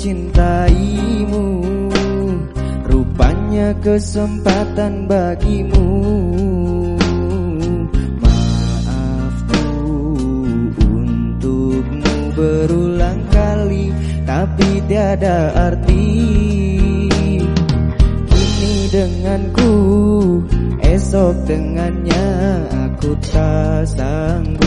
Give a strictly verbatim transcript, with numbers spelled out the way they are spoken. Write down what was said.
mencintaimu, rupanya kesempatan bagimu. Maafku untukmu berulang kali, tapi tiada arti. Kini denganku, esok dengannya, aku tak sanggup.